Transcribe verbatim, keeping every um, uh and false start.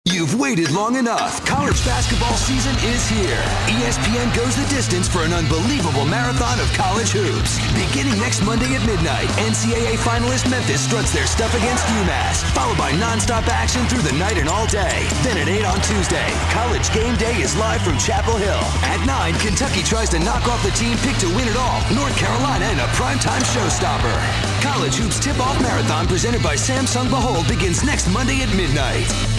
You've waited long enough. College basketball season is here. E S P N goes the distance for an unbelievable marathon of college hoops. Beginning next Monday at midnight, N C double A finalist Memphis struts their stuff against UMass, followed by nonstop action through the night and all day. Then at eight on Tuesday, College Game Day is live from Chapel Hill. At nine, Kentucky tries to knock off the team picked to win it all, North Carolina, in a primetime showstopper. College Hoops Tip-Off Marathon presented by Samsung Behold begins next Monday at midnight.